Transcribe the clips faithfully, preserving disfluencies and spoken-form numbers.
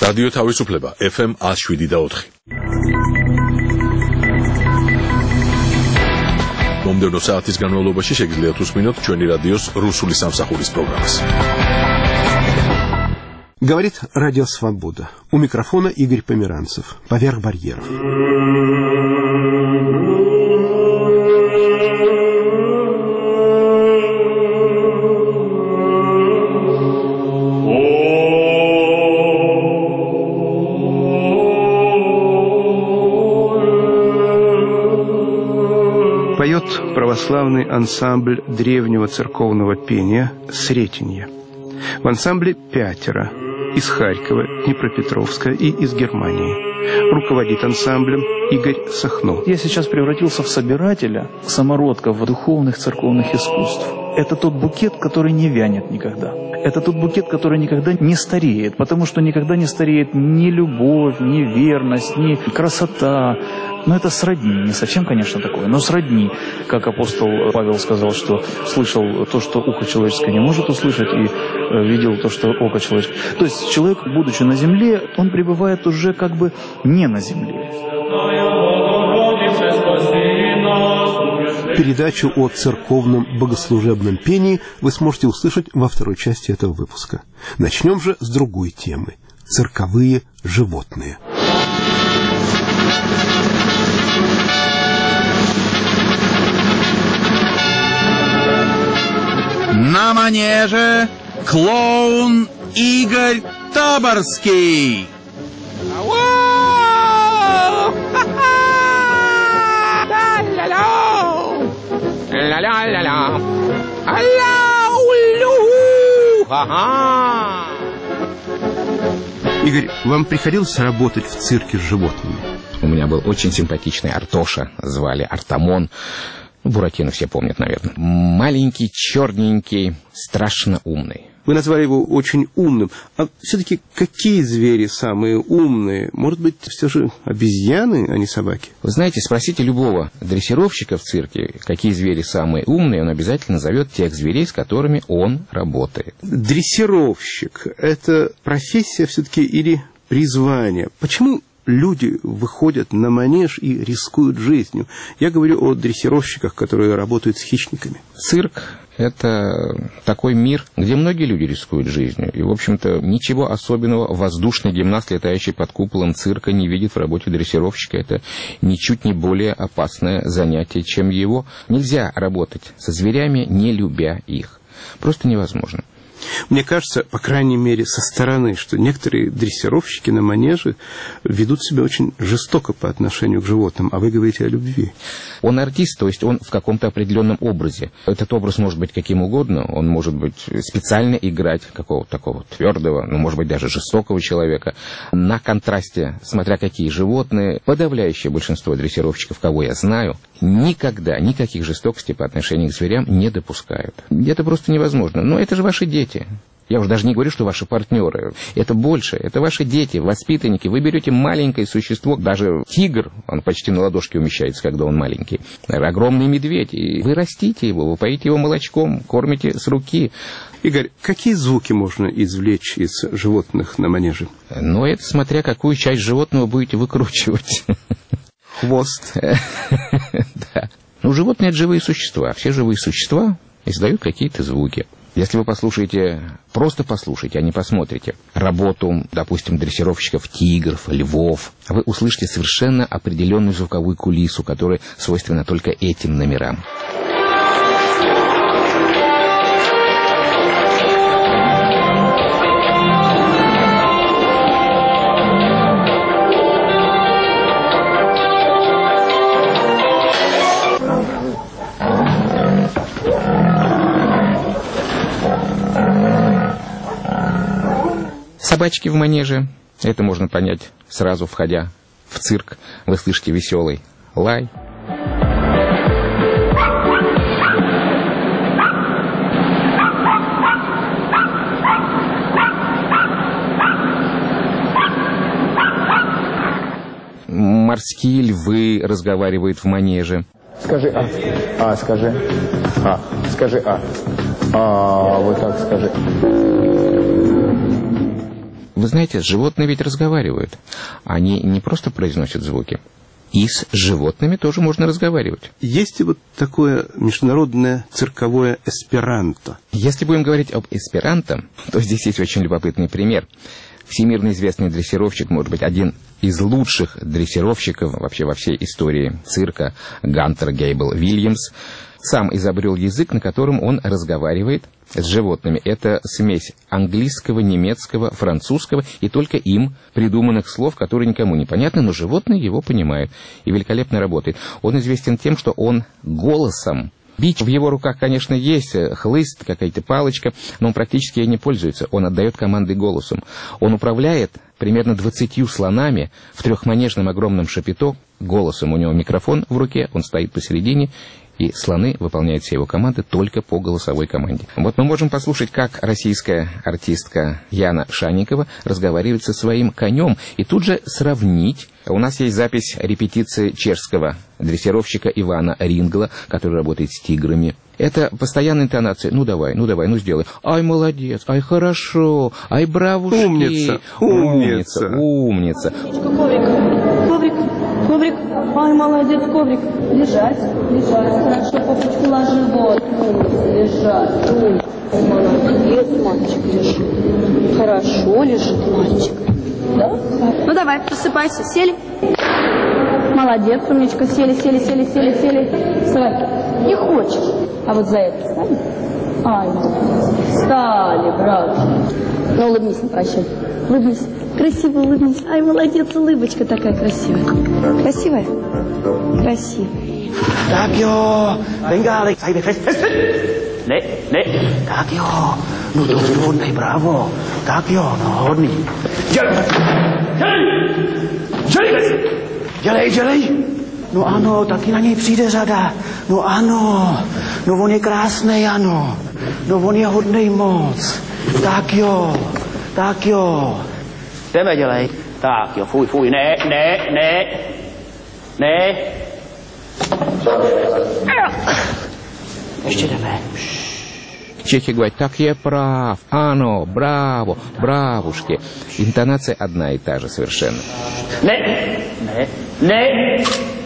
რადიო თავისუფლება ეფ ემ one oh seven და four. მომდევნო საათის განმავლობაში შეგიძლიათ უსმინოთ ჩვენი რადიოს რუსული სამსახურის პროგრამას. Говорит Радио Свобода. У микрофона Игорь Померанцев. Поверх барьеров. Поет православный ансамбль древнего церковного пения «Сретенье». В ансамбле пятеро. Из Харькова, Днепропетровска и из Германии. Руководит ансамблем Игорь Сахно. Я сейчас превратился в собирателя самородков духовных церковных искусств. Это тот букет, который не вянет никогда. Это тот букет, который никогда не стареет, потому что никогда не стареет ни любовь, ни верность, ни красота. Но это сродни, не совсем, конечно, такое, но сродни. Как апостол Павел сказал, что слышал то, что ухо человеческое не может услышать, и видел то, что око человеческое. То есть человек, будучи на земле, он пребывает уже как бы не на земле. Передачу о церковном богослужебном пении вы сможете услышать во второй части этого выпуска. Начнем же с другой темы – цирковые животные. На манеже клоун Игорь Таборский. Игорь, вам приходилось работать в цирке с животными? У меня был очень симпатичный Артоша, звали Артамон. Буратино все помнят, наверное. Маленький, черненький, страшно умный. Вы назвали его очень умным. А все-таки какие звери самые умные? Может быть, все же обезьяны, а не собаки? Вы знаете, спросите любого дрессировщика в цирке, какие звери самые умные, он обязательно назовет тех зверей, с которыми он работает. Дрессировщик – это профессия все-таки или призвание? Почему люди выходят на манеж и рискуют жизнью? Я говорю о дрессировщиках, которые работают с хищниками. Цирк – это такой мир, где многие люди рискуют жизнью. И, в общем-то, ничего особенного воздушный гимнаст, летающий под куполом цирка, не видит в работе дрессировщика. Это ничуть не более опасное занятие, чем его. Нельзя работать со зверями, не любя их. Просто невозможно. Мне кажется, по крайней мере, со стороны, что некоторые дрессировщики на манеже ведут себя очень жестоко по отношению к животным, а вы говорите о любви. Он артист, то есть он в каком-то определенном образе. Этот образ может быть каким угодно, он может быть специально играть какого-то такого твердого, ну, может быть, даже жестокого человека. На контрасте, смотря какие животные, подавляющее большинство дрессировщиков, кого я знаю, никогда никаких жестокостей по отношению к зверям не допускают. Это просто невозможно. Но это же ваши дети. Я уже даже не говорю, что ваши партнеры. Это больше. Это ваши дети, воспитанники. Вы берете маленькое существо, даже тигр, он почти на ладошке умещается, когда он маленький. Огромный медведь. И вы растите его, вы поите его молочком, кормите с руки. Игорь, какие звуки можно извлечь из животных на манеже? Ну, это смотря какую часть животного будете выкручивать. Хвост. Да. Ну, животные — это живые существа. Все живые существа издают какие-то звуки. Если вы послушаете, просто послушайте, а не посмотрите работу, допустим, дрессировщиков тигров, львов, вы услышите совершенно определенную звуковую кулису, которая свойственна только этим номерам. Собачки в манеже, это можно понять сразу, входя в цирк. Вы слышите веселый лай. Морские львы разговаривают в манеже. Скажи «а». «А», скажи. «А». Скажи «а». «А», вот так скажи. Вы знаете, животные ведь разговаривают. Они не просто произносят звуки. И с животными тоже можно разговаривать. Есть и вот такое международное цирковое эсперанто. Если будем говорить об эсперанто, то здесь есть очень любопытный пример. Всемирно известный дрессировщик, может быть, один из лучших дрессировщиков вообще во всей истории цирка, Гантер Гейбл Вильямс, сам изобрел язык, на котором он разговаривает с животными. Это смесь английского, немецкого, французского и только им придуманных слов, которые никому не понятны, но животные его понимают и великолепно работает. Он известен тем, что он голосом. Бич в его руках, конечно, есть, хлыст, какая-то палочка, но он практически ей не пользуется. Он отдает команды голосом. Он управляет примерно двадцатью слонами в трехманежном огромном шапито голосом. У него микрофон в руке, он стоит посередине, и слоны выполняют все его команды только по голосовой команде. Вот мы можем послушать, как российская артистка Яна Шанникова разговаривает со своим конем, и тут же сравнить. У нас есть запись репетиции чешского дрессировщика Ивана Рингла, который работает с тиграми. Это постоянная интонация. Ну давай, ну давай, ну сделай. Ай, молодец, ай, хорошо, ай, бравушки. Умница, умница. Умница, умница. Коврик, коврик, ай, молодец, коврик. Лежать, лежать, хорошо, попочку ложи, вот, умница, лежать, умница, молодец, мальчик, лежит. Хорошо лежит мальчик, да? Ну давай, просыпайся, сели? Молодец, умничка, сели, сели, сели, сели, сели. Вставай, не хочешь, а вот за это встали? Ай, молодец, встали, брат. Ну, улыбнись на прощание, улыбнись. Красиво улыбнись. Ай, молодец, улыбочка такая красивая. Красивая? Красивая. Так, jo, Bengálik, tady fest, fest, ne, ne, tak jo, no to je hodnej, bravo, tak jo, no hodný. Dělej, dělej, dělej, dělej, dělej. No ano, taky na něj přijde řada, no ano, no on je krásnej, ano, no on je hodnej moc, tak jo, tak jo. Jdeme, dělej, tak jo, fuj, fuj, ne, ne, ne, ne. Ještě jdeme. Чехи говорят, так я прав, ано, браво, бравушки. Интонация одна и та же совершенно. Не, не, не.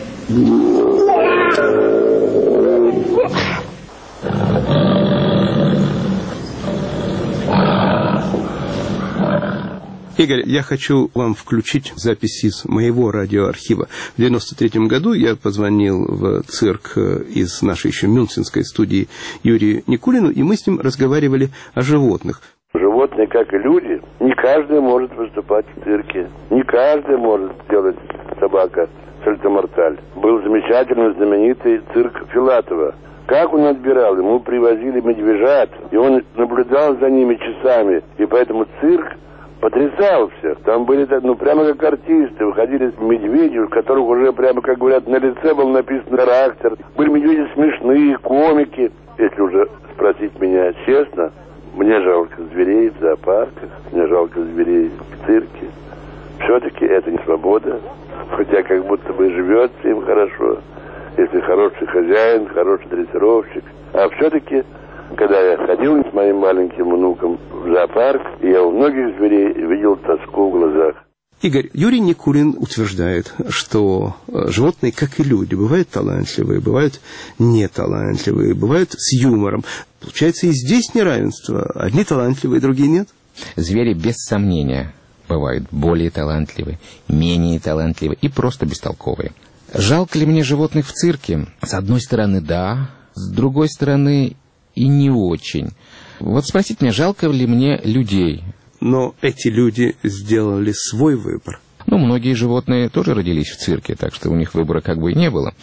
Игорь, я хочу вам включить запись из моего радиоархива. В девяносто третьем году я позвонил в цирк из нашей еще мюнхенской студии Юрию Никулину, и мы с ним разговаривали о животных. Животные, как и люди, не каждый может выступать в цирке. Не каждый может делать собака сальто-морталь. Был замечательный, знаменитый цирк Филатова. Как он отбирал? Ему привозили медвежат, и он наблюдал за ними часами. И поэтому цирк потрясал всех. Там были, ну, прямо как артисты. Выходили медведи, у которых уже, прямо, как говорят, на лице был написан характер. Были медведи смешные, комики. Если уже спросить меня честно, мне жалко зверей в зоопарках, мне жалко зверей в цирке. Все-таки это не свобода. Хотя как будто бы живется им хорошо. Если хороший хозяин, хороший дрессировщик. А все-таки, когда я ходил с моим маленьким внуком в зоопарк, я у многих зверей видел тоску в глазах. Игорь, Юрий Никулин утверждает, что животные, как и люди, бывают талантливые, бывают неталантливые, бывают с юмором. Получается, и здесь неравенство. Одни талантливые, другие нет? Звери, без сомнения, бывают более талантливые, менее талантливые и просто бестолковые. Жалко ли мне животных в цирке? С одной стороны, да. С другой стороны, и не очень. Вот спросите меня, жалко ли мне людей? Но эти люди сделали свой выбор. Ну, многие животные тоже родились в цирке, так что у них выбора как бы и не было.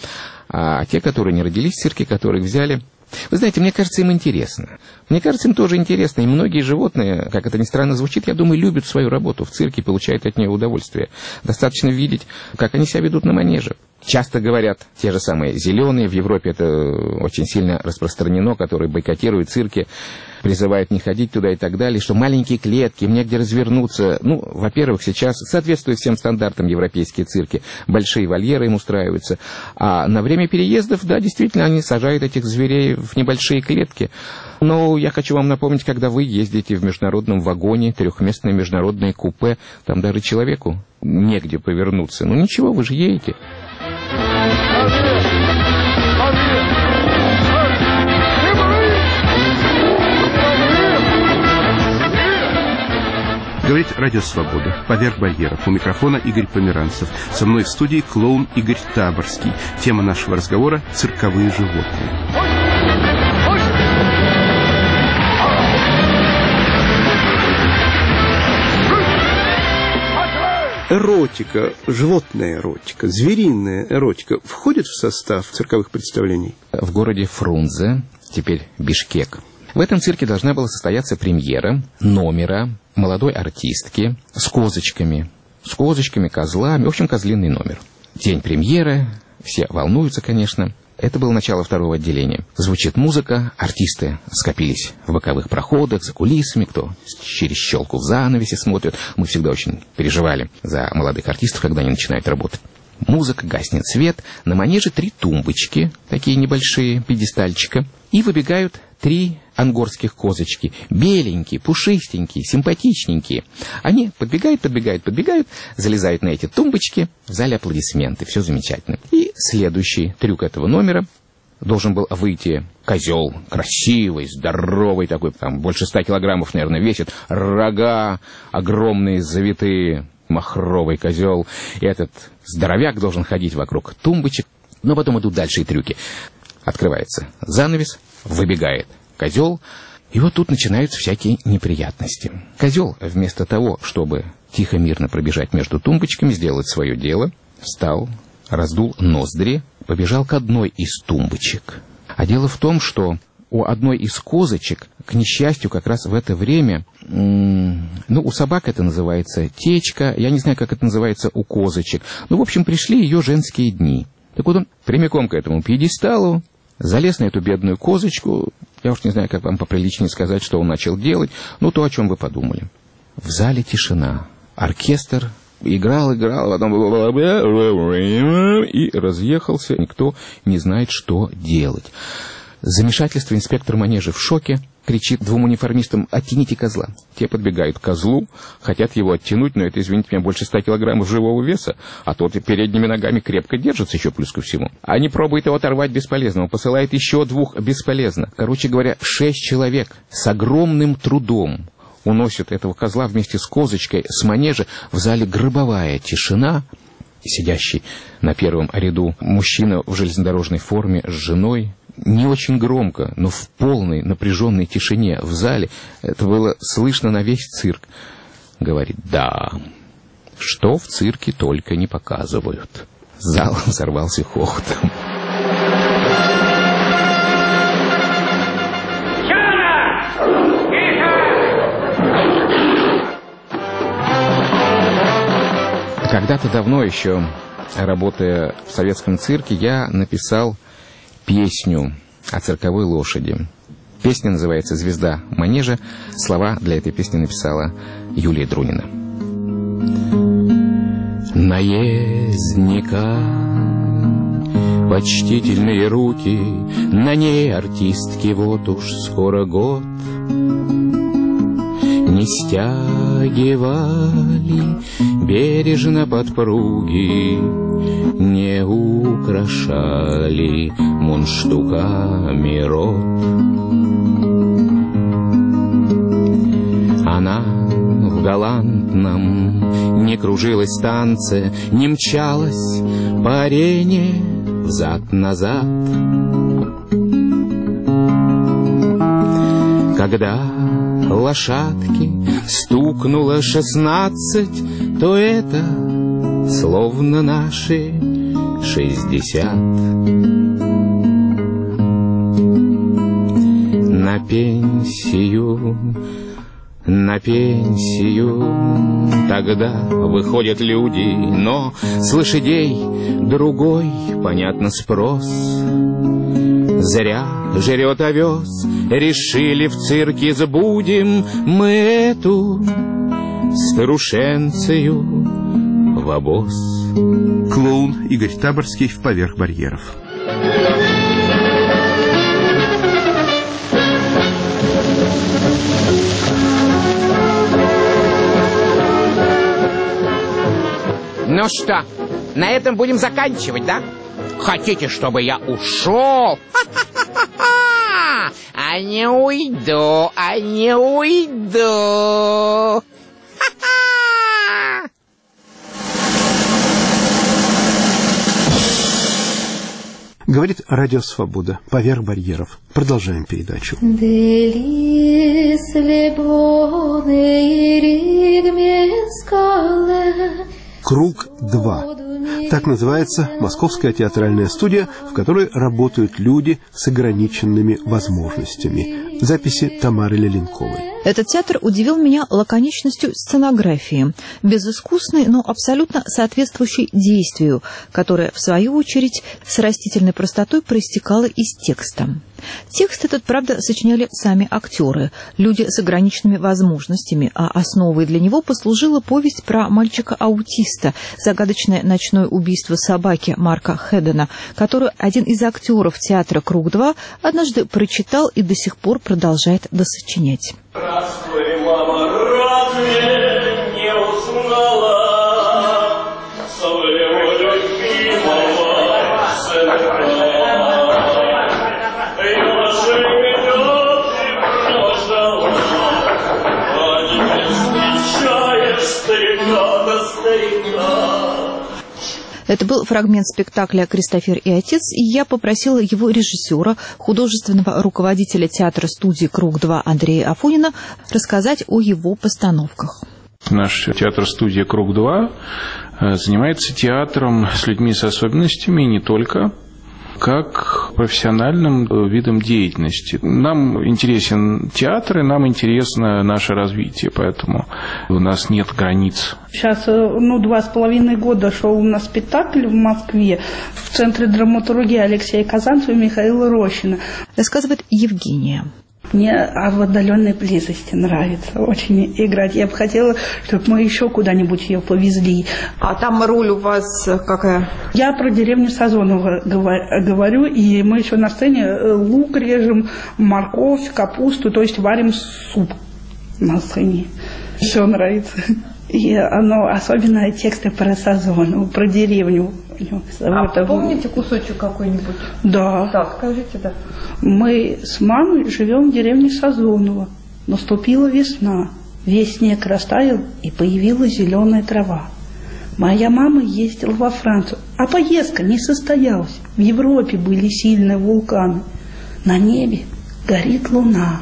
А те, которые не родились в цирке, которых взяли... Вы знаете, мне кажется, им интересно. Мне кажется, им тоже интересно. И многие животные, как это ни странно звучит, я думаю, любят свою работу в цирке, получают от нее удовольствие. Достаточно видеть, как они себя ведут на манеже. Часто говорят те же самые зеленые, в Европе это очень сильно распространено, которые бойкотируют цирки, призывают не ходить туда и так далее, что маленькие клетки, им негде развернуться. Ну, во-первых, сейчас соответствует всем стандартам европейские цирки, большие вольеры им устраиваются, а на время переездов, да, действительно, они сажают этих зверей в небольшие клетки. Но я хочу вам напомнить, когда вы ездите в международном вагоне, трехместное международное купе, там даже человеку негде повернуться. Ну ничего, вы же едете. Говорит Радио Свобода. Поверх барьеров. У микрофона Игорь Померанцев. Со мной в студии клоун Игорь Таборский. Тема нашего разговора – цирковые животные. Эротика, животная эротика, звериная эротика входит в состав цирковых представлений? В городе Фрунзе, теперь Бишкек, в этом цирке должна была состояться премьера номера молодой артистки с козочками, с козочками, козлами, в общем, козлиный номер. День премьеры, все волнуются, конечно. Это было начало второго отделения. Звучит музыка, артисты скопились в боковых проходах, за кулисами, кто через щелку в занавесе смотрит. Мы всегда очень переживали за молодых артистов, когда они начинают работать. Музыка, гаснет свет, на манеже три тумбочки, такие небольшие, пьедестальчика, и выбегают три ангорских козочки, беленькие, пушистенькие, симпатичненькие. Они подбегают, подбегают, подбегают, залезают на эти тумбочки, в зале аплодисменты, все замечательно. И следующий трюк этого номера: должен был выйти козел, красивый, здоровый такой, там больше ста килограммов, наверное, весит, рога огромные, завитые, махровый козел. И этот здоровяк должен ходить вокруг тумбочек. Но потом идут дальше и трюки. Открывается занавес, выбегает козел, и вот тут начинаются всякие неприятности. Козел, вместо того, чтобы тихо, мирно пробежать между тумбочками, сделать свое дело, встал, раздул ноздри, побежал к одной из тумбочек. А дело в том, что у одной из козочек, к несчастью, как раз в это время, м- ну, у собак это называется течка, я не знаю, как это называется у козочек, ну, в общем, пришли ее женские дни. Так вот он прямиком к этому пьедесталу залез на эту бедную козочку. Я уж не знаю, как вам поприличнее сказать, что он начал делать. Ну, то, о чем вы подумали. В зале тишина. Оркестр играл, играл, потом и разъехался. Никто не знает, что делать. Замешательство. Инспектор манежа в шоке. Кричит двум униформистам: оттяните козла. Те подбегают к козлу, хотят его оттянуть, но это, извините меня, больше ста килограммов живого веса, а тот и передними ногами крепко держится еще плюс ко всему. Они пробуют его оторвать, бесполезно. Он посылает еще двух, бесполезно. Короче говоря, шесть человек с огромным трудом уносят этого козла вместе с козочкой с манежа. В зале гробовая тишина. Сидящий на первом ряду мужчина в железнодорожной форме с женой, не очень громко, но в полной напряженной тишине в зале, это было слышно на весь цирк, говорит: да, что в цирке только не показывают. Зал взорвался хохотом. Когда-то давно еще, работая в советском цирке, я написал песню о цирковой лошади. Песня называется «Звезда манежа». Слова для этой песни написала Юлия Друнина. Наездника почтительные руки, на ней артистки вот уж скоро год. Не стягивали бережно подпруги, не украшали мундштуками рот. Она в галантном не кружилась танце, не мчалась по арене взад-назад. Когда лошадке стукнуло шестнадцать, то это словно наши шестьдесят. На пенсию на пенсию. Тогда выходят люди, но с лошадей другой, понятно, спрос. Зря жрет овес, решили в цирке сбудем мы эту старушенцию в обоз. Клоун Игорь Таборский в «Поверх барьеров». Ну что, на этом будем заканчивать, да? Хотите, чтобы я ушел? А не уйду, а не уйду. Говорит Радио Свобода. «Поверх барьеров». Продолжаем передачу. Круг два. Так называется московская театральная студия, в которой работают люди с ограниченными возможностями. Записи Тамары Леленковой. Этот театр удивил меня лаконичностью сценографии, безыскусной, но абсолютно соответствующей действию, которое, в свою очередь, с растительной простотой проистекало из текста. Текст этот, правда, сочиняли сами актеры, люди с ограниченными возможностями, а основой для него послужила повесть про мальчика-аутиста, загадочное ночное убийство собаки Марка Хэддена, которую один из актеров театра «Круг два» однажды прочитал и до сих пор продолжает досочинять. Здравствуй, мама, разве не узнала своего любимого сына? Это был фрагмент спектакля «Кристофер и отец», и я попросила его режиссера, художественного руководителя театра-студии «Круг два» Андрея Афонина рассказать о его постановках. Наш театр-студия «Круг два» занимается театром с людьми с особенностями, и не только, как профессиональным видом деятельности. Нам интересен театр, и нам интересно наше развитие, поэтому у нас нет границ. Сейчас, ну, два с половиной года шел у нас спектакль в Москве в Центре драматургии Алексея Казанцева и Михаила Рощина. Рассказывает Евгения. Мне в отдаленной близости нравится очень играть. Я бы хотела, чтобы мы еще куда-нибудь ее повезли. А там роль у вас какая? Я про деревню Сазонова говорю, и мы еще на сцене лук режем, морковь, капусту, то есть варим суп на сцене. Все нравится. И оно, особенно тексты про Сазонову, про деревню. А вот, помните кусочек какой-нибудь? Да. Так, скажите, да. Мы с мамой живем в деревне Сазоново. Наступила весна. Весь снег растаял, и появилась зеленая трава. Моя мама ездила во Францию, а поездка не состоялась. В Европе были сильные вулканы. На небе горит луна.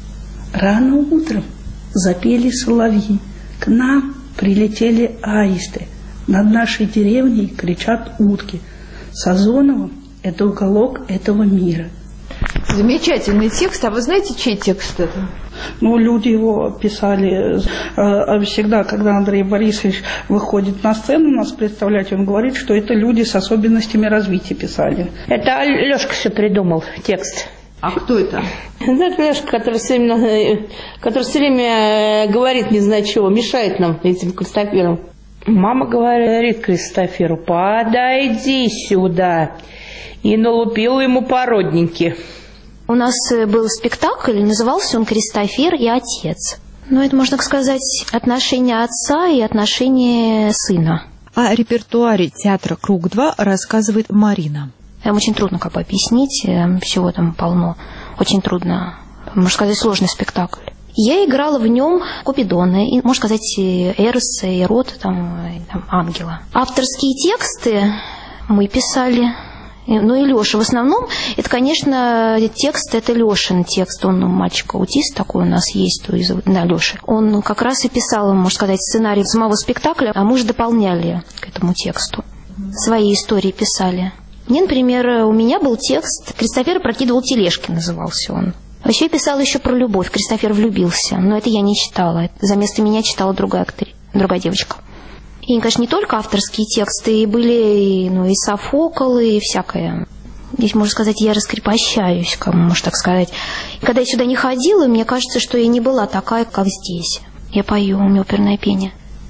Рано утром запели соловьи. К нам прилетели аисты. Над нашей деревней кричат утки. Сазоново – это уголок этого мира. Замечательный текст. А вы знаете, чей текст это? Ну, люди его писали всегда, когда Андрей Борисович выходит на сцену нас представлять, он говорит, что это люди с особенностями развития писали. Это Лёшка все придумал, текст. А кто это? Это Лёшка, который все время, который все время говорит не знаю чего, мешает нам этим Кристофером. Мама говорит Кристоферу: подойди сюда. И налупила ему породненьки. У нас был спектакль, назывался он «Кристофер и отец». Ну, это, можно сказать, отношение отца и отношение сына. О репертуаре театра «Круг два» рассказывает Марина. Там очень трудно как бы объяснить, всего там полно. Очень трудно, можно сказать, сложный спектакль. Я играла в нем Купидона, и, можно сказать, Эроса, Ирота, там, там, ангела. Авторские тексты мы писали. Ну и Леша. В основном, это, конечно, текст, это Лешин текст. Он мальчик-аутист такой у нас есть, то есть, да, Леша. Он как раз и писал, можно сказать, сценарий самого спектакля, а мы же дополняли к этому тексту. Свои истории писали. Мне, например, у меня был текст «Кристофер прокидывал тележки», назывался он. Вообще я писала еще про любовь. Кристофер влюбился, но это я не читала. За место меня читала другая актриса, другая девочка. И, конечно, не только авторские тексты, и были и, ну, и Софоклы, и всякое. Здесь, можно сказать, я раскрепощаюсь, как можно так сказать. И когда я сюда не ходила, мне кажется, что я не была такая, как здесь. Я пою, у меня оперное пение.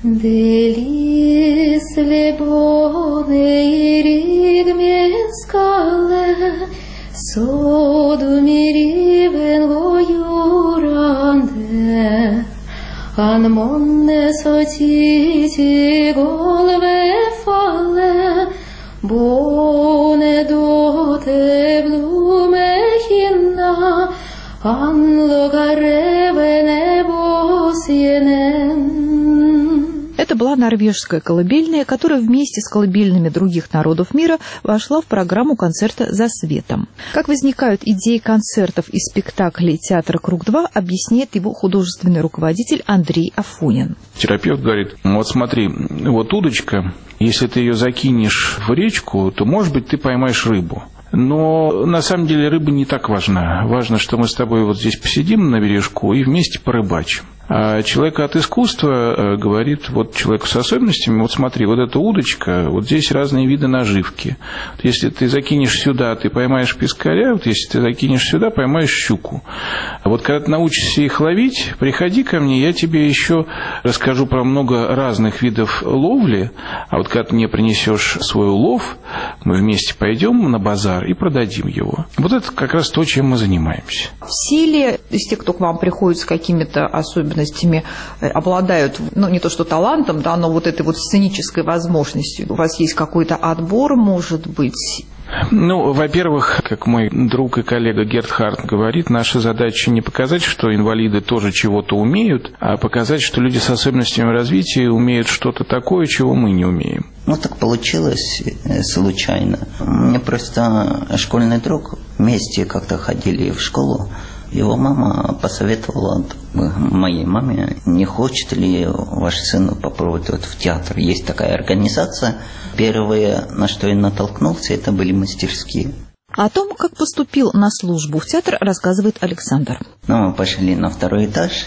Делис лебоне ригмескале соду миривен воюранде анмонне сотити голове фале боне доте блуме хинна анлогаревене босьенен. Это была норвежская колыбельная, которая вместе с колыбельными других народов мира вошла в программу концерта «За светом». Как возникают идеи концертов и спектаклей театра «Круг-два», объясняет его художественный руководитель Андрей Афонин. Терапевт говорит: вот смотри, вот удочка, если ты ее закинешь в речку, то, может быть, ты поймаешь рыбу. Но на самом деле рыба не так важна. Важно, что мы с тобой вот здесь посидим на бережку и вместе порыбачим. А человек от искусства говорит вот человеку с особенностями: вот смотри, вот эта удочка, вот здесь разные виды наживки. Если ты закинешь сюда, ты поймаешь пескаря, вот если ты закинешь сюда, поймаешь щуку. А вот когда ты научишься их ловить, приходи ко мне, я тебе еще расскажу про много разных видов ловли. А вот когда ты мне принесешь свой улов, мы вместе пойдем на базар и продадим его. Вот это как раз то, чем мы занимаемся. Все ли из тех, кто к вам приходит с какими-то особенностями, обладают, ну, не то что талантом, да, но вот этой вот сценической возможностью? У вас есть какой-то отбор, может быть? Ну, во-первых, как мой друг и коллега Герт Харт говорит, наша задача не показать, что инвалиды тоже чего-то умеют, а показать, что люди с особенностями развития умеют что-то такое, чего мы не умеем. Ну, так получилось случайно. Мне просто школьный друг, вместе как-то ходили в школу. Его мама посоветовала моей маме: не хочет ли ваш сын попробовать вот в театр. Есть такая организация. Первое, на что я натолкнулся, это были мастерские. О том, как поступил на службу в театр, рассказывает Александр. Ну, мы пошли на второй этаж.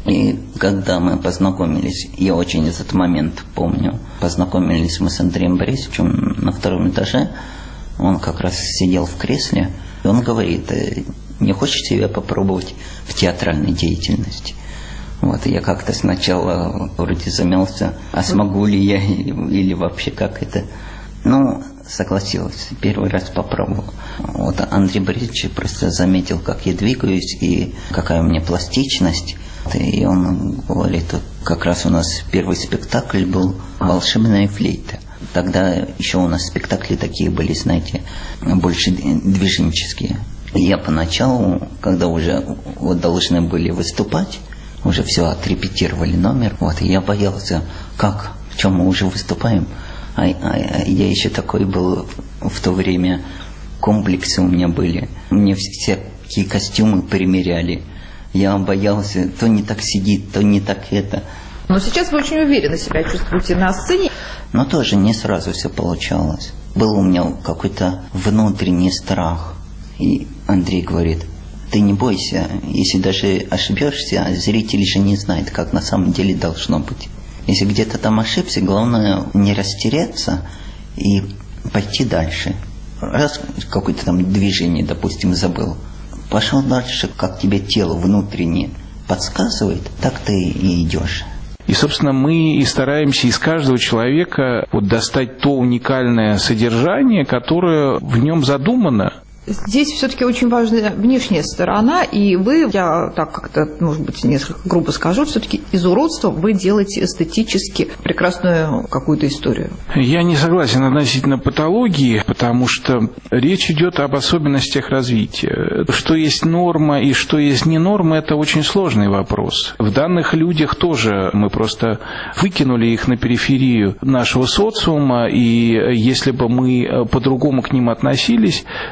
И когда мы познакомились, я очень этот момент помню, познакомились мы с Андреем Борисовичем на втором этаже. Он как раз сидел в кресле. И он говорит: не хочешь себя попробовать в театральной деятельности? Вот, и я как-то сначала вроде замялся, а смогу ли я или вообще как это. Ну, согласился, первый раз попробовал. Вот Андрей Борисович просто заметил, как я двигаюсь и какая у меня пластичность. И он говорит: как раз у нас первый спектакль был «Волшебная флейта». Тогда еще у нас спектакли такие были, знаете, больше движенческие. Я поначалу, когда уже вот должны были выступать, уже все отрепетировали номер, вот, и я боялся, как, в чем мы уже выступаем. А, а, а я еще такой был в то время, комплексы у меня были. Мне всякие костюмы примеряли. Я боялся, то не так сидит, то не так это. Но сейчас вы очень уверенно себя чувствуете на сцене. Но тоже не сразу все получалось. Был у меня какой-то внутренний страх. И Андрей говорит: ты не бойся, если даже ошибешься, зритель же не знает, как на самом деле должно быть. Если где-то там ошибся, главное не растеряться и пойти дальше. Раз какое-то там движение, допустим, забыл, пошел дальше, как тебе тело внутреннее подсказывает, так ты и идешь. И, собственно, мы и стараемся из каждого человека вот достать то уникальное содержание, которое в нем задумано. Здесь все-таки очень важна внешняя сторона, и вы, я так как-то, может быть, несколько грубо скажу, все-таки из уродства вы делаете эстетически прекрасную какую-то историю. Я не согласен относительно патологии, потому что речь идет об особенностях развития. Что есть норма и что есть не норма, это очень сложный вопрос. В данных людях тоже мы просто выкинули их на периферию нашего социума, и если бы мы по-другому к ним относились, то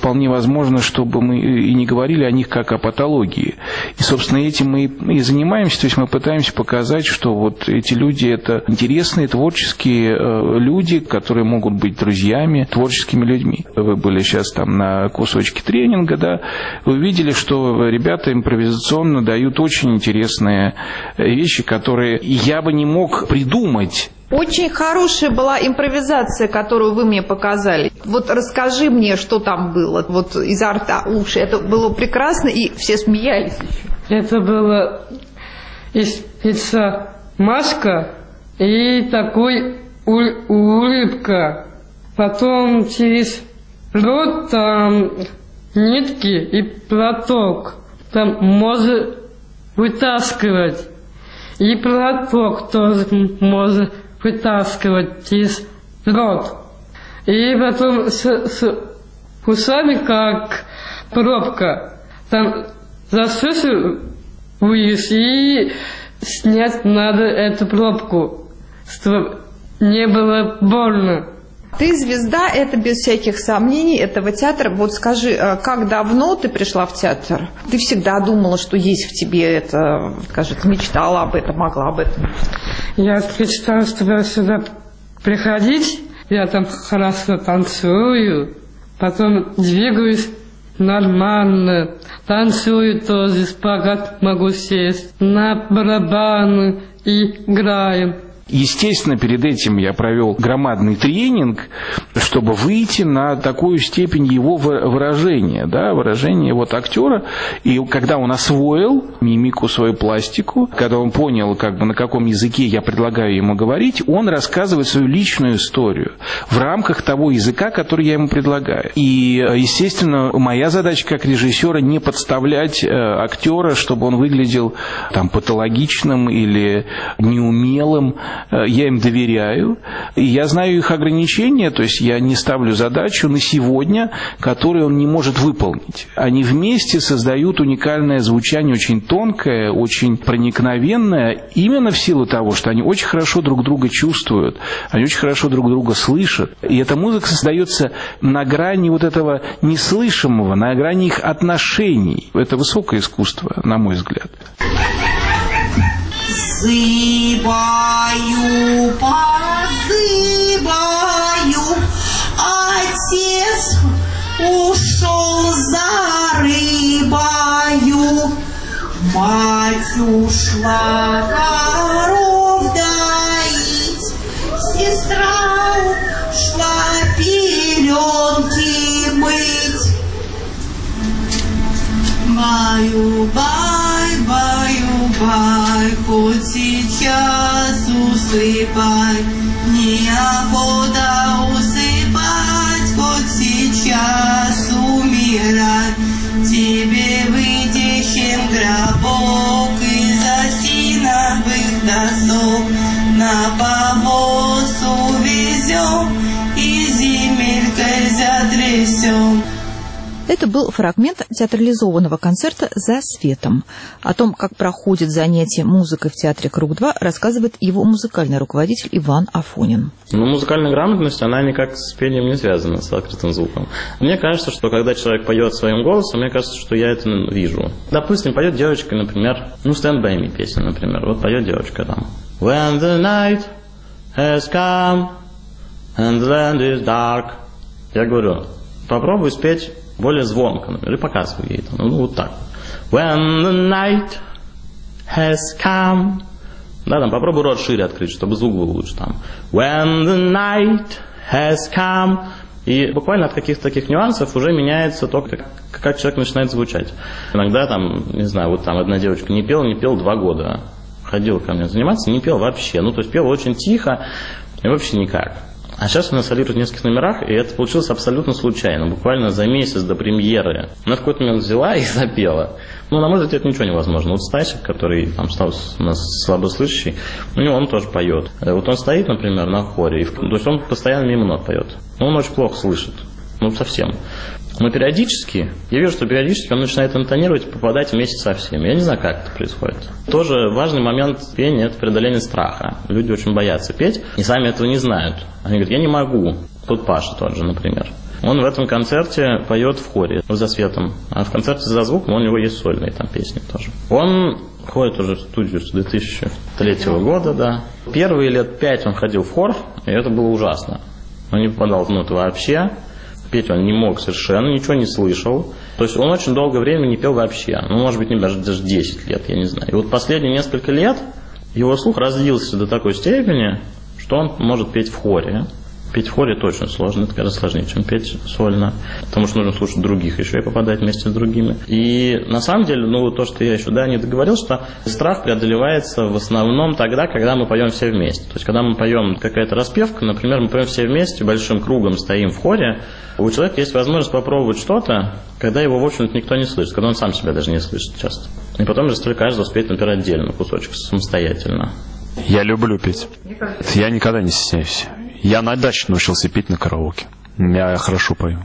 вполне возможно, чтобы мы и не говорили о них как о патологии. И, собственно, этим мы и занимаемся, то есть мы пытаемся показать, что вот эти люди – это интересные, творческие люди, которые могут быть друзьями, творческими людьми. Вы были сейчас там на кусочке тренинга, да, вы видели, что ребята импровизационно дают очень интересные вещи, которые я бы не мог придумать. Очень хорошая была импровизация, которую вы мне показали. Вот расскажи мне, что там было. Вот изо рта уши. Это было прекрасно, и все смеялись еще. Это было из пицца маска и такой уль- улыбка. Потом через рот там нитки и платок. Там можно вытаскивать. И платок тоже можно вытаскивать через рот. И потом с, с усами как пробка. Там засусываешь и снять надо эту пробку, чтобы не было больно. Ты звезда, это без всяких сомнений этого театра. Вот скажи, как давно ты пришла в театр? Ты всегда думала, что есть в тебе это, скажи, ты мечтала об этом, могла об этом? Я мечтала, чтобы сюда приходить. Я там хорошо танцую, потом двигаюсь нормально. Танцую тоже, спагат могу сесть, на барабаны и играем. Естественно, перед этим я провел громадный тренинг, чтобы выйти на такую степень его выражения, да, выражения вот актера. И когда он освоил мимику, свою пластику, когда он понял, как бы, на каком языке я предлагаю ему говорить, он рассказывает свою личную историю в рамках того языка, который я ему предлагаю. И, естественно, моя задача как режиссера не подставлять э, актера, чтобы он выглядел там патологичным или неумелым. Я им доверяю, и я знаю их ограничения, то есть я не ставлю задачу на сегодня, которую он не может выполнить. Они вместе создают уникальное звучание, очень тонкое, очень проникновенное, именно в силу того, что они очень хорошо друг друга чувствуют, они очень хорошо друг друга слышат. И эта музыка создается на грани вот этого неслышимого, на грани их отношений. Это высокое искусство, на мой взгляд. Зыбаю, позыбаю, отец ушел за рыбою, мать ушла коров доить, сестра ушла пеленки мыть. Баю-бай, баю-бай, хоть сейчас усыпай, неохота усыпать, хоть сейчас умирай. Тебе вытащим гробок из осиновых досок, на повоз увезем и земелькой затрясем. Это был фрагмент театрализованного концерта «За светом». О том, как проходит занятие музыкой в театре «Круг-два», рассказывает его музыкальный руководитель Иван Афонин. Ну, музыкальная грамотность, она никак с пением не связана, с открытым звуком. Мне кажется, что когда человек поет своим голосом, мне кажется, что я это вижу. Допустим, поет девочка, например, ну, «Stand By Me» песня, например. Вот поет девочка там. When the night has come and the land is dark. Я говорю, попробуй спеть более звонко, например, и показываю ей. Ну, вот так. When the night has come. Да, там попробуй рот шире открыть, чтобы звук был лучше там. When the night has come. И буквально от каких-то таких нюансов уже меняется то, как, как человек начинает звучать. Иногда там, не знаю, вот там одна девочка не пела, не пела два года. Ходила ко мне заниматься, не пела вообще. Ну, то есть пела очень тихо и вообще никак. А сейчас она солирует в нескольких номерах, и это получилось абсолютно случайно, буквально за месяц до премьеры. Она в какой-то момент взяла и запела. Ну, на мой взгляд, это ничего невозможно. Вот Стасик, который там стал у нас слабослышащий, у него он тоже поет. Вот он стоит, например, на хоре, и, то есть он постоянно мимо нот поет. Но он очень плохо слышит. Ну, совсем. Но периодически, я вижу, что периодически он начинает интонировать и попадать вместе со всеми. Я не знаю, как это происходит. Тоже важный момент пения – это преодоление страха. Люди очень боятся петь и сами этого не знают. Они говорят, я не могу. Тут Паша тот же, например. Он в этом концерте поет в хоре за светом, а в концерте за звуком у него есть сольные там песни тоже. Он ходит уже в студию с две тысячи третьего года, да. Первые лет пять он ходил в хор, и это было ужасно. Он не попадал в ноты вообще, петь он не мог совершенно, ничего не слышал. То есть он очень долгое время не пел вообще, ну, может быть, не даже, даже десять лет, я не знаю. И вот последние несколько лет его слух развился до такой степени, что он может петь в хоре. Петь в хоре это очень сложно, это гораздо сложнее, чем петь сольно, потому что нужно слушать других еще и попадать вместе с другими. И на самом деле, ну, то, что я еще да, не договорил, что страх преодолевается в основном тогда, когда мы поем все вместе. То есть, когда мы поем какая-то распевка, например, мы поем все вместе, большим кругом стоим в хоре, у человека есть возможность попробовать что-то, когда его, в общем-то, никто не слышит, когда он сам себя даже не слышит часто. И потом, если каждый успеет, например, отдельно кусочек самостоятельно. Я люблю петь. Я никогда не стесняюсь. Я на даче научился петь на караоке. Я хорошо пою.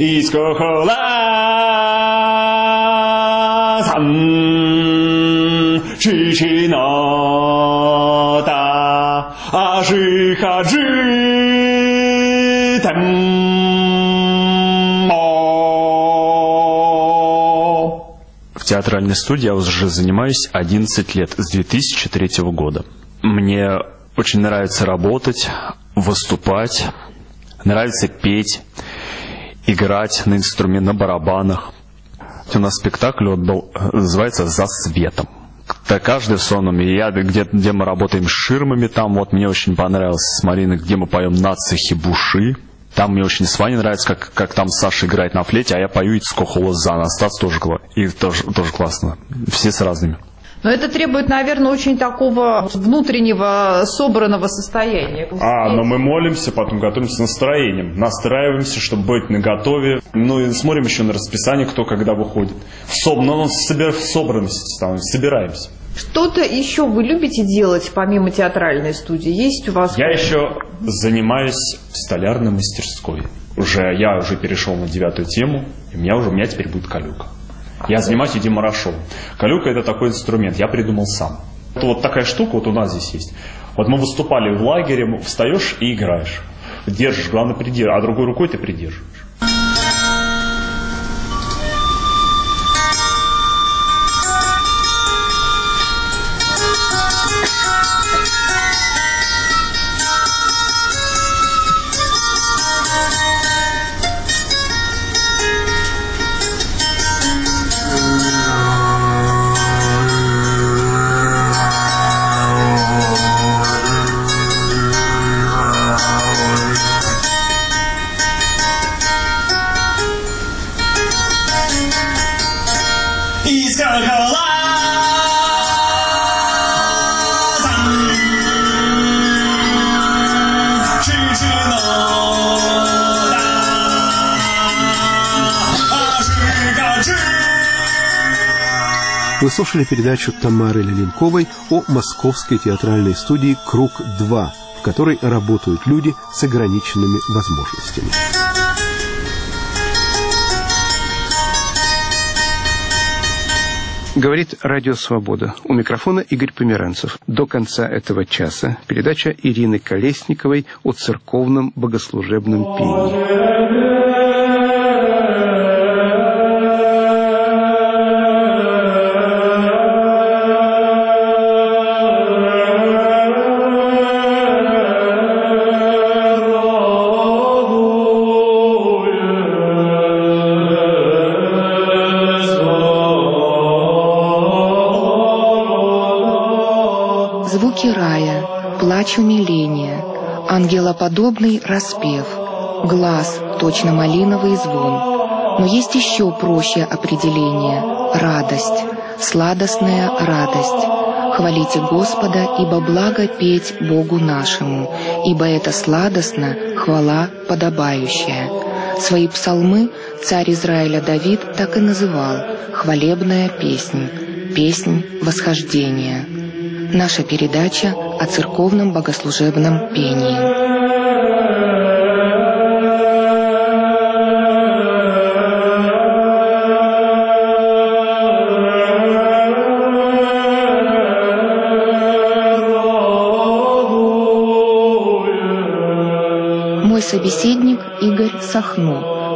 В театральной студии я уже занимаюсь одиннадцать лет, с две тысячи третьего года. Мне очень нравится работать, выступать, нравится петь, играть на инструменте, на барабанах. У нас спектакль вот был, называется «За светом». Каждый в сонном. И я, где, где мы работаем с ширмами, там вот мне очень понравилось с Мариной, где мы поем «На цехе буши». Там мне очень с Ваней нравится, как, как там Саша играет на флейте, а я пою «Ицко холозан». Остаться тоже, и тоже, тоже классно. Все с разными. Но это требует, наверное, очень такого внутреннего собранного состояния. А, но мы молимся, потом готовимся с настроением. Настраиваемся, чтобы быть наготове. Ну и смотрим еще на расписание, кто когда выходит. В соб... Но в собранности там, собираемся. Что-то еще вы любите делать, помимо театральной студии? Есть у вас... Я еще занимаюсь в столярной мастерской. Уже, я уже перешел на девятую тему, и у меня, уже, у меня теперь будет калюка. Я занимаюсь этим марашом. Калюка — это такой инструмент, я придумал сам. Это вот такая штука вот у нас здесь есть. Вот мы выступали в лагере, встаешь и играешь. Держишь, главное придерживаешь, а другой рукой ты придерживаешь. Вы слушали передачу Тамары Леленковой о московской театральной студии «Круг-два», в которой работают люди с ограниченными возможностями. Говорит Радио Свобода. У микрофона Игорь Померанцев. До конца этого часа передача Ирины Колесниковой о церковном богослужебном пении. Звуки рая, плач умиления, ангелоподобный распев, глаз, точно малиновый звон. Но есть еще проще определение – радость, сладостная радость. Хвалите Господа, ибо благо петь Богу нашему, ибо это сладостно, хвала подобающая. Свои псалмы царь Израиля Давид так и называл – хвалебная песнь, песнь восхождения. Наша передача о церковном богослужебном пении. Мой собеседник Игорь Сахно,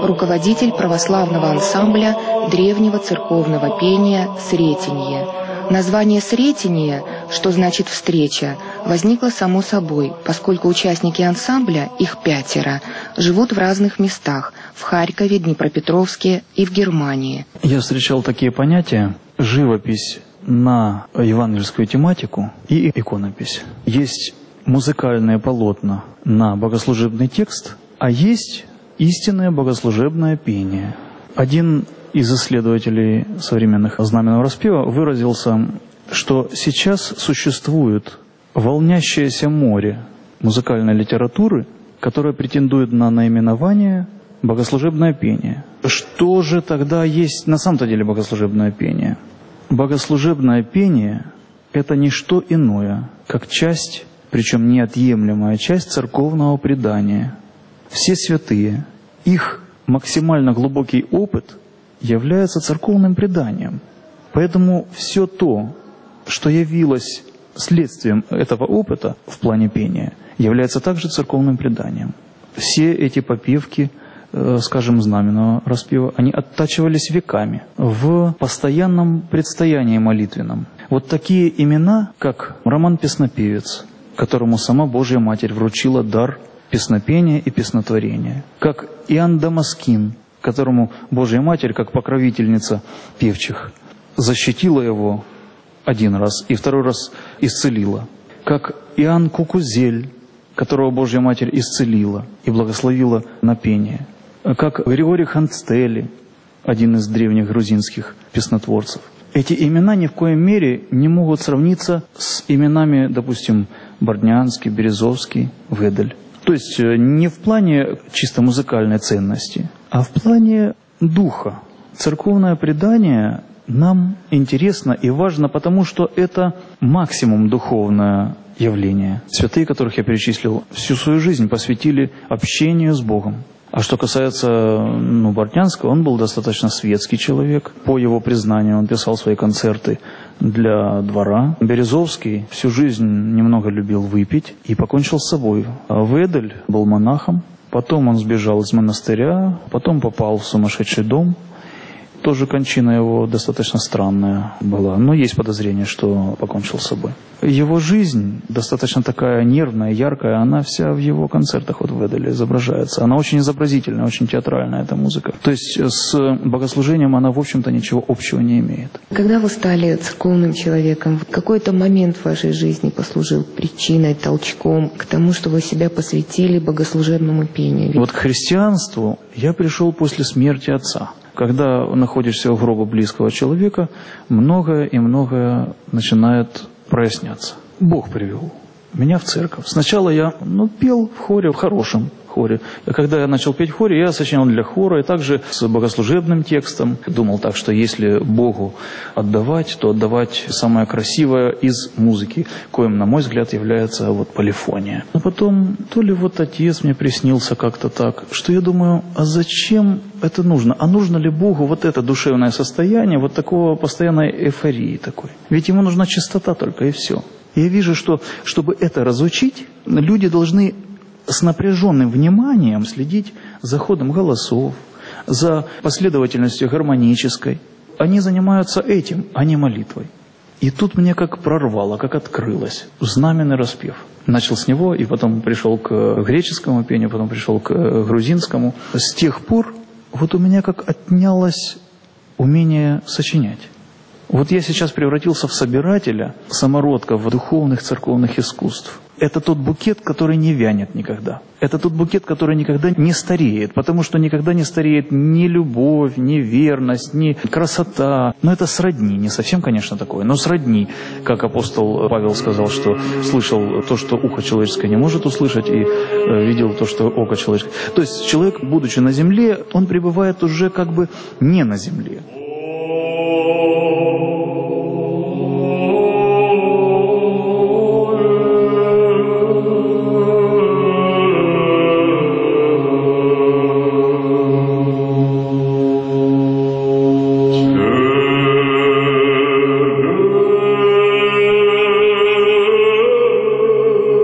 руководитель православного ансамбля древнего церковного пения «Сретенье». Название «Сретенье», что значит «встреча», возникло само собой, поскольку участники ансамбля, их пятеро, живут в разных местах – в Харькове, Днепропетровске и в Германии. Я встречал такие понятия – живопись на евангельскую тематику и иконопись. Есть музыкальные полотна на богослужебный текст, а есть истинное богослужебное пение. Один из исследователей современных знаменного распева выразился, что сейчас существует волнящееся море музыкальной литературы, которая претендует на наименование богослужебное пение. Что же тогда есть на самом-то деле богослужебное пение? Богослужебное пение – это не что иное, как часть, причем неотъемлемая часть церковного предания. Все святые, их максимально глубокий опыт является церковным преданием. Поэтому все то, что явилось следствием этого опыта в плане пения, является также церковным преданием. Все эти попевки, скажем, знаменного распева, они оттачивались веками в постоянном предстоянии молитвенном. Вот такие имена, как Роман Песнопевец, которому сама Божья Матерь вручила дар песнопения и песнотворения, как Иоанн Дамаскин, которому Божья Матерь, как покровительница певчих, защитила его один раз и второй раз исцелила, как Иоанн Кукузель, которого Божья Матерь исцелила и благословила на пение, как Григорий Ханцтели, один из древних грузинских песнотворцев. Эти имена ни в коей мере не могут сравниться с именами, допустим, Борднянский, Березовский, Ведель. То есть не в плане чисто музыкальной ценности, а в плане духа. Церковное предание нам интересно и важно, потому что это максимум духовное явление. Святые, которых я перечислил, всю свою жизнь посвятили общению с Богом. А что касается ну, Бортнянского, он был достаточно светский человек. По его признанию, он писал свои концерты для двора. Березовский всю жизнь немного любил выпить и покончил с собой. А Ведель был монахом, потом он сбежал из монастыря, потом попал в сумасшедший дом. Тоже кончина его достаточно странная была, но есть подозрение, что покончил с собой. Его жизнь достаточно такая нервная, яркая, она вся в его концертах вот в Веделе изображается. Она очень изобразительная, очень театральная, эта музыка. То есть с богослужением она, в общем-то, ничего общего не имеет. Когда вы стали церковным человеком, какой-то момент в вашей жизни послужил причиной, толчком к тому, что вы себя посвятили богослужебному пению? Вот к христианству я пришел после смерти отца. Когда находишься в гробу близкого человека, многое и многое начинает проясняться. Бог привел меня в церковь. Сначала я ну, пел в хоре, в хорошем хоре. И когда я начал петь в хоре, я сочинял для хора, и также с богослужебным текстом. Думал так, что если Богу отдавать, то отдавать самое красивое из музыки, коим, на мой взгляд, является вот полифония. Но потом, то ли вот отец мне приснился как-то так, что я думаю, а зачем это нужно? А нужно ли Богу вот это душевное состояние, вот такого постоянной эйфории такой? Ведь ему нужна чистота только, и все. Я вижу, что, чтобы это разучить, люди должны с напряженным вниманием следить за ходом голосов, за последовательностью гармонической. Они занимаются этим, а не молитвой. И тут мне как прорвало, как открылось. Знаменный распев. Начал с него, и потом пришел к греческому пению, потом пришел к грузинскому. С тех пор вот у меня как отнялось умение сочинять. Вот я сейчас превратился в собирателя самородков духовных церковных искусств. Это тот букет, который не вянет никогда. Это тот букет, который никогда не стареет, потому что никогда не стареет ни любовь, ни верность, ни красота. Но это сродни, не совсем, конечно, такое, но сродни. Как апостол Павел сказал, что слышал то, что ухо человеческое не может услышать, и э, видел то, что око человеческое. То есть человек, будучи на земле, он пребывает уже как бы не на земле.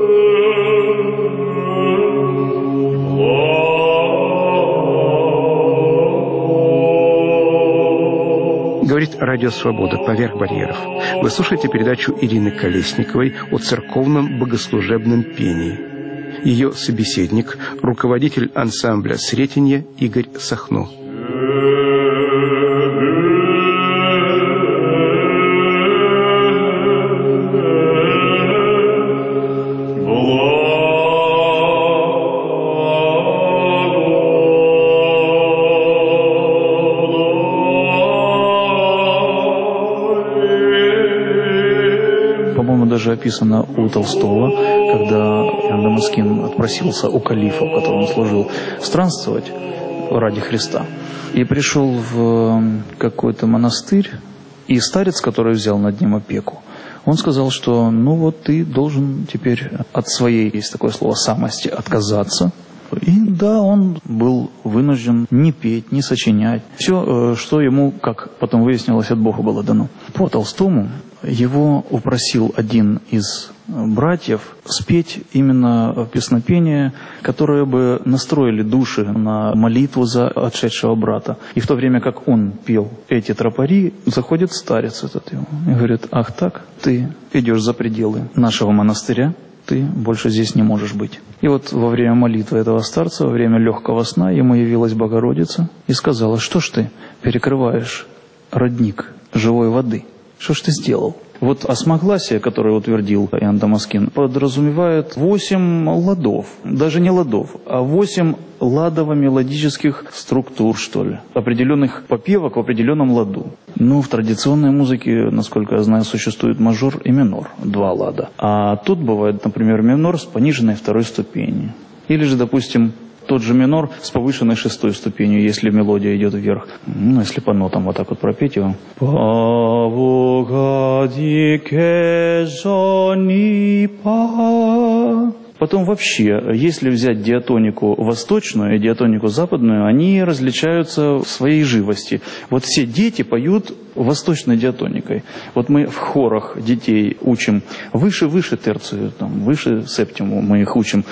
Oh Радио «Свобода. Поверх барьеров». Вы слушаете передачу Ирины Колесниковой о церковном богослужебном пении. Ее собеседник – руководитель ансамбля «Сретенье» Игорь Сахно. Даже описано у Толстого, когда Иоанн Дамаскин отпросился у калифа, в котором он служил, странствовать ради Христа. И пришел в какой-то монастырь, и старец, который взял над ним опеку, он сказал, что ну вот ты должен теперь от своей, есть такое слово, самости отказаться. И да, он был вынужден не петь, не сочинять. Все, что ему, как потом выяснилось, от Бога было дано. По Толстому его упросил один из братьев спеть именно песнопение, которое бы настроили души на молитву за отшедшего брата. И в то время, как он пел эти тропари, заходит старец этот его и говорит: ах так, ты идешь за пределы нашего монастыря, ты больше здесь не можешь быть. И вот во время молитвы этого старца, во время легкого сна, ему явилась Богородица и сказала: что ж ты перекрываешь родник живой воды? Что ж ты сделал? Вот осмогласие, которое утвердил Иоанн Дамаскин, подразумевает восемь ладов. Даже не ладов, а восемь ладово-мелодических структур, что ли. Определенных попевок в определенном ладу. Ну, в традиционной музыке, насколько я знаю, существует мажор и минор. Два лада. А тут бывает, например, минор с пониженной второй ступенью. Или же, допустим, тот же минор с повышенной шестой ступенью, если мелодия идет вверх. Ну, если по нотам вот так вот пропеть его. Потом вообще, если взять диатонику восточную и диатонику западную, они различаются в своей живости. Вот все дети поют восточной диатоникой. Вот мы в хорах детей учим выше-выше терцию, там, выше септиму мы их учим.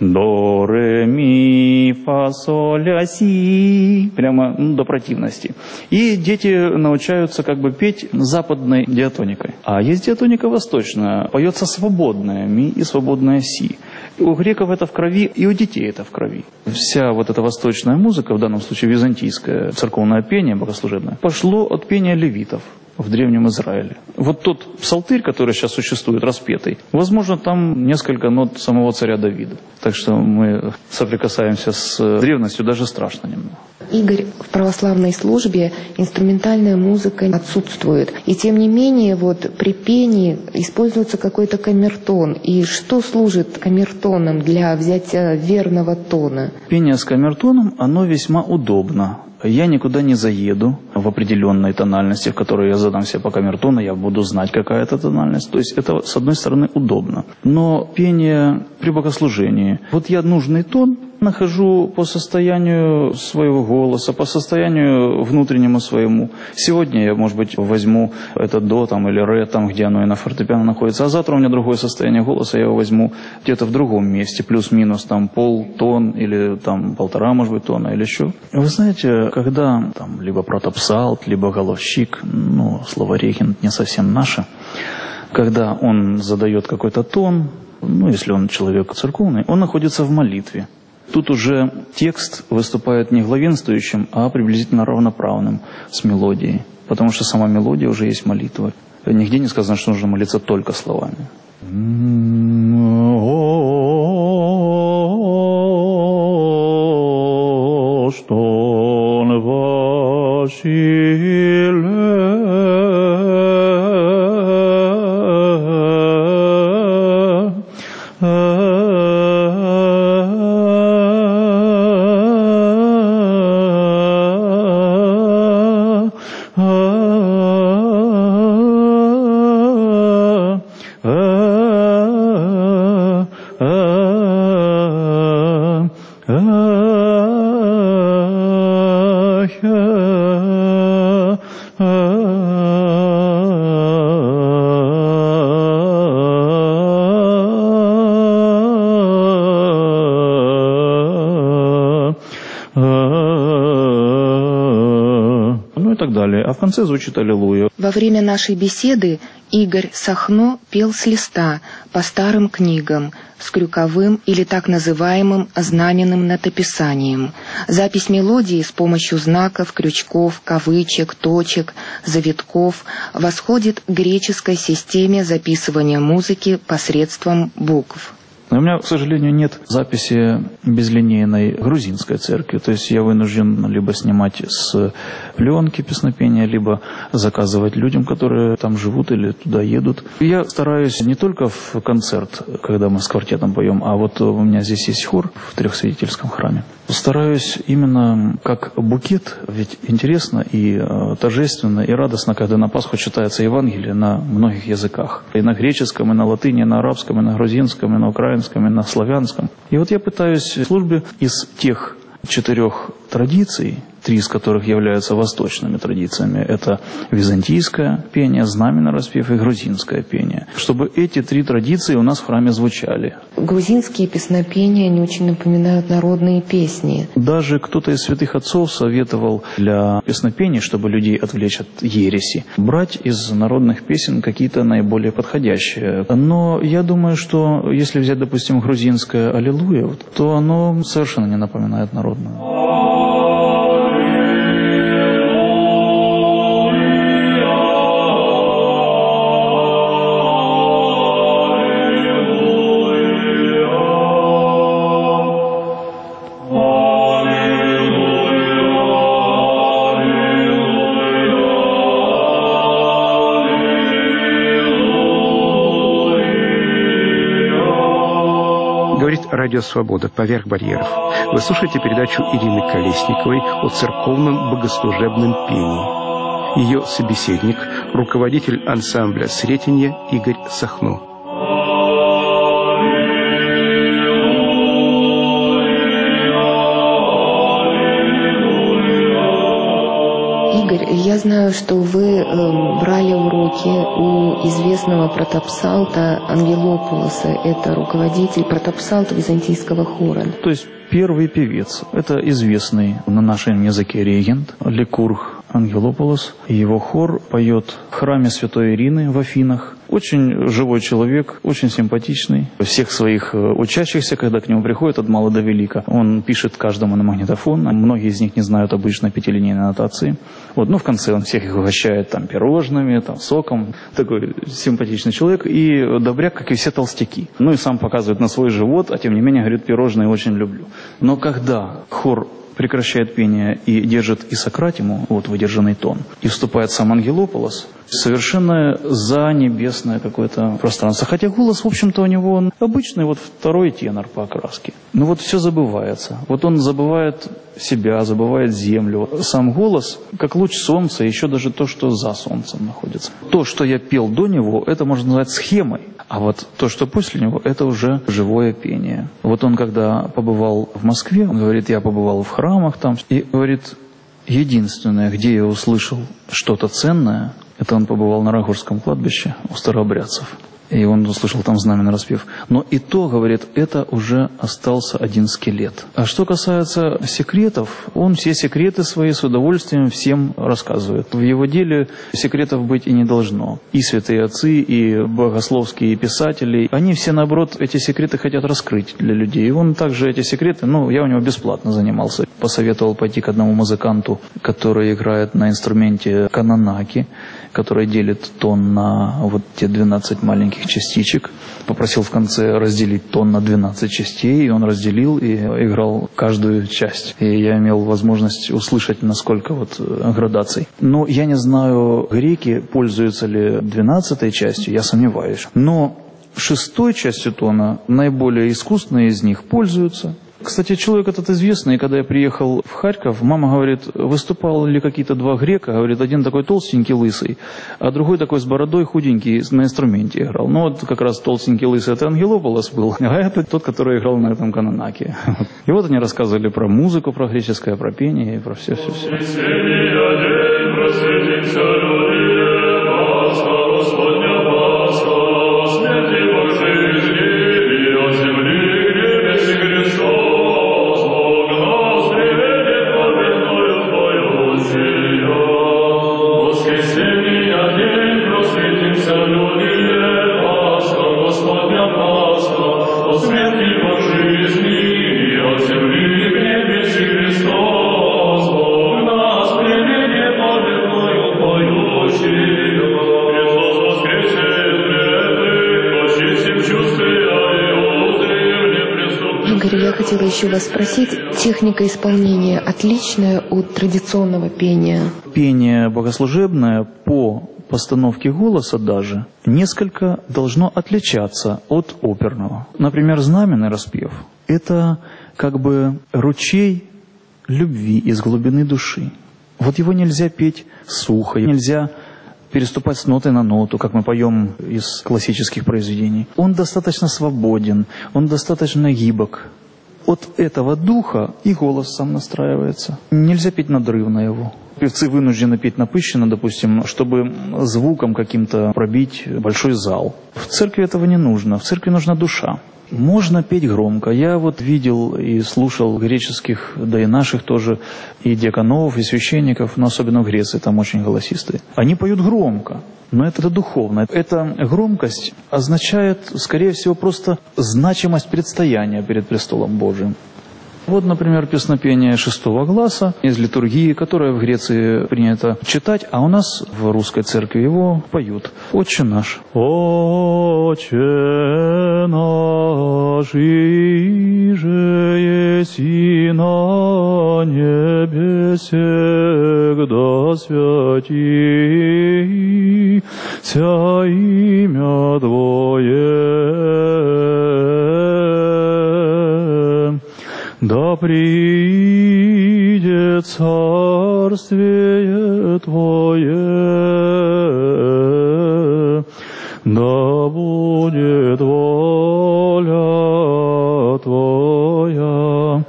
До, ре, ми, фа, соль, ля, си. Прямо ну, до противности. И дети научаются как бы петь западной диатоникой. А есть диатоника восточная, поется свободная ми и свободная си. У греков это в крови, и у детей это в крови. Вся вот эта восточная музыка, в данном случае византийское церковное пение богослужебное, пошло от пения левитов в Древнем Израиле. Вот тот псалтырь, который сейчас существует, распетый, возможно, там несколько нот самого царя Давида. Так что мы соприкасаемся с древностью даже страшно немного. Игорь, в православной службе инструментальная музыка отсутствует. И тем не менее, вот при пении используется какой-то камертон. И что служит камертоном для взятия верного тона? Пение с камертоном, оно весьма удобно. Я никуда не заеду в определенной тональности, в которой я задам себе по камертону, я буду знать, какая это тональность. То есть это, с одной стороны, удобно. Но пение при богослужении. Вот я нужный тон нахожу по состоянию своего голоса, по состоянию внутреннему своему. Сегодня я, может быть, возьму это до там, или ре, там, где оно и на фортепиано находится, а завтра у меня другое состояние голоса, я его возьму где-то в другом месте, плюс-минус там полтон или там полтора, может быть, тона или еще. Вы знаете, когда там либо протопсалт, либо головщик, ну, слово регент не совсем наше, когда он задает какой-то тон, ну, если он человек церковный, он находится в молитве. Тут уже текст выступает не главенствующим, а приблизительно равноправным с мелодией. Потому что сама мелодия уже есть молитва. Нигде не сказано, что нужно молиться только словами. Ah, далее. А в конце звучит «Аллилуйя». Во время нашей беседы Игорь Сахно пел с листа по старым книгам с крюковым или так называемым знаменным нотописанием. Запись мелодии с помощью знаков, крючков, кавычек, точек, завитков восходит к греческой системе записывания музыки посредством букв. У меня, к сожалению, нет записи безлинейной грузинской церкви. То есть я вынужден либо снимать с пленки песнопения, либо заказывать людям, которые там живут или туда едут. Я стараюсь не только в концерт, когда мы с квартетом поем, а вот у меня здесь есть хор в Трехсвятительском храме. Стараюсь именно как букет, ведь интересно и э, торжественно, и радостно, когда на Пасху читается Евангелие на многих языках. И на греческом, и на латыни, и на арабском, и на грузинском, и на украинском, и на славянском. И вот я пытаюсь в службе из тех четырех традиций, три из которых являются восточными традициями, это византийское пение, знаменный распев и грузинское пение, чтобы эти три традиции у нас в храме звучали. Грузинские песнопения, они очень напоминают народные песни. Даже кто-то из святых отцов советовал для песнопений, чтобы людей отвлечь от ереси, брать из народных песен какие-то наиболее подходящие. Но я думаю, что если взять, допустим, грузинское «Аллилуйя», то оно совершенно не напоминает народное. Радио «Свобода. Поверх барьеров». Вы слушаете передачу Ирины Колесниковой о церковном богослужебном пении. Ее собеседник, руководитель ансамбля «Сретенье» Игорь Сахно. Я знаю, что вы э, брали уроки у известного протопсалта Ангелопулоса. Это руководитель протопсалта византийского хора. То есть первый певец. Это известный на нашем языке регент Ликург Ангелопулос. Его хор поет в храме Святой Ирины в Афинах. Очень живой человек, очень симпатичный. Всех своих учащихся, когда к нему приходят от мала до велика, он пишет каждому на магнитофон. Многие из них не знают обычно пятилинейной нотации. Вот, ну, в конце он всех их угощает там пирожными, там, соком. Такой симпатичный человек и добряк, как и все толстяки. Ну и сам показывает на свой живот, а тем не менее говорит, пирожные очень люблю. Но когда хор прекращает пение и держит Исократиму, вот выдержанный тон, и вступает сам Ангелополос, совершенно занебесное какое-то пространство. Хотя голос, в общем-то, у него он обычный, вот второй тенор по окраске. Но вот все забывается. Вот он забывает себя, забывает землю. Сам голос, как луч солнца, еще даже то, что за солнцем находится. То, что я пел до него, это можно назвать схемой. А вот то, что после него, это уже живое пение. Вот он, когда побывал в Москве, он говорит, я побывал в храмах там, и говорит, единственное, где я услышал что-то ценное, это он побывал на Рагурском кладбище у старообрядцев. И он услышал там знаменный распев. Но и то, говорит, это уже остался один скелет. А что касается секретов, он все секреты свои с удовольствием всем рассказывает. В его деле секретов быть и не должно. И святые отцы, и богословские писатели, они все, наоборот, эти секреты хотят раскрыть для людей. И он также эти секреты, ну, я у него бесплатно занимался. Посоветовал пойти к одному музыканту, который играет на инструменте канонаки, который делит тон на вот те двенадцать маленьких частичек. Попросил в конце разделить тон на двенадцать частей, и он разделил и играл каждую часть. И я имел возможность услышать, насколько вот градаций. Но я не знаю, греки пользуются ли двенадцатой частью, я сомневаюсь. Но шестой частью тона наиболее искусные из них пользуются. Кстати, человек этот известный, когда я приехал в Харьков, мама говорит, выступали ли какие-то два грека, говорит, один такой толстенький, лысый, а другой такой с бородой, худенький, на инструменте играл. Ну вот как раз толстенький, лысый, это Ангелополос был, а это тот, который играл на этом канонаке. И вот они рассказывали про музыку, про греческое, про пение и про все-все-все. Христос, Бог нас приведет во вечную Твою сию. хотела еще вас спросить, техника исполнения отличная от традиционного пения? Пение богослужебное по постановке голоса даже несколько должно отличаться от оперного. Например, знаменный распев – это как бы ручей любви из глубины души. Вот его нельзя петь сухо, нельзя переступать с ноты на ноту, как мы поем из классических произведений. Он достаточно свободен, он достаточно гибок. От этого духа и голос сам настраивается. Нельзя петь надрывно его. Певцы вынуждены петь напыщенно, допустим, чтобы звуком каким-то пробить большой зал. В церкви этого не нужно, в церкви нужна душа. Можно петь громко. Я вот видел и слушал греческих, да и наших тоже, и диаконов, и священников, но особенно в Греции, там очень голосистые. Они поют громко, но это духовно. Эта громкость означает, скорее всего, просто значимость предстояния перед престолом Божиим. Вот, например, песнопение шестого гласа из литургии, которое в Греции принято читать, а у нас в русской церкви его поют. «Отче наш». «Отче наш, иже еси на небесе, да святися имя Твое, да придет царствие Твое, да будет воля Твоя,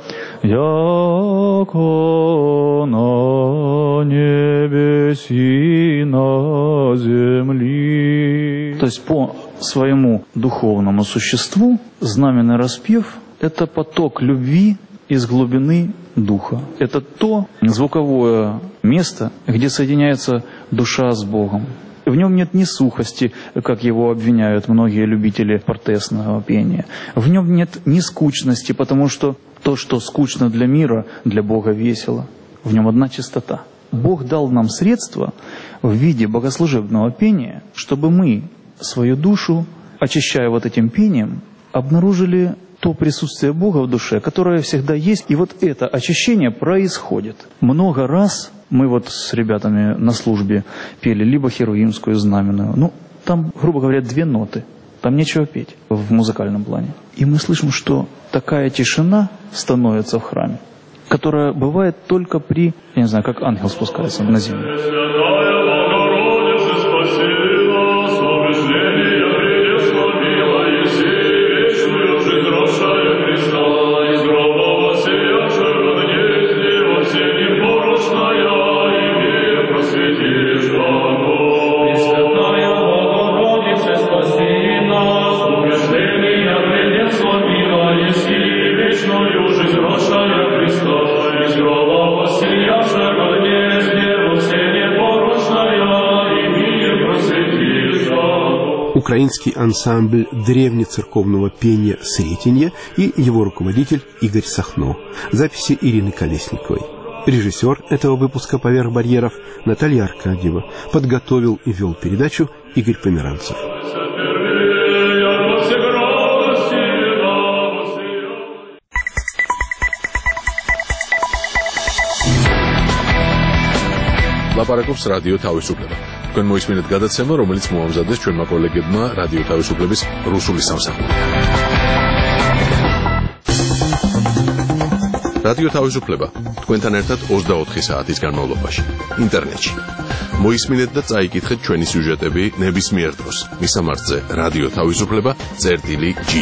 яко на небеси на земли». То есть по своему духовному существу знаменный распев – это поток любви из глубины духа. Это то звуковое место, где соединяется душа с Богом. В нем нет ни сухости, как его обвиняют многие любители портесного пения. В нем нет ни скучности, потому что то, что скучно для мира, для Бога весело. В нем одна чистота. Бог дал нам средства в виде богослужебного пения, чтобы мы свою душу, очищая вот этим пением, обнаружили то присутствие Бога в душе, которое всегда есть, и вот это очищение происходит. Много раз мы вот с ребятами на службе пели либо херувимскую знаменную, ну, там, грубо говоря, две ноты, там нечего петь в музыкальном плане. И мы слышим, что такая тишина становится в храме, которая бывает только при, я не знаю, как ангел спускается на землю. Украинский ансамбль древнецерковного пения «Сретенье» и его руководитель Игорь Сахно. Записи Ирины Колесниковой. Режиссер этого выпуска «Поверх барьеров» Наталья Аркадьева. Подготовил и вел передачу Игорь Померанцев. ლაპარაკობს რადიო თავისუფლება. თქვენ მოისმინეთ გადაცემა, რომელიც მოამზადეს ჩვენმა კოლეგებმა რადიო თავისუფლების რუსული სამსახური. რადიო თავისუფლება თქვენთან ერთად ოცდაოთხი საათის განმავლობაში ინტერნეტში. მოისმინეთ და წაიკითხეთ ჩვენი სიუჟეტები ნებისმიერ დროს. მისამართზე რადიო თავისუფლება წერტილი ჯი.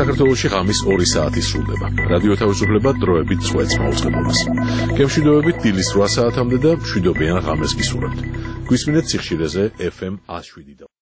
საქართველოში ღამის ორი საათი სრულდება. რადიო თავისუფლება დროებით წვეთს მაუწყებლობას. გემშვიდობებით დილის რვა საათამდე და მშვიდობიან ღამეს გისურვებთ. გვისმინეთ სიხშირეზე ეფ ემ ათს შვიდი.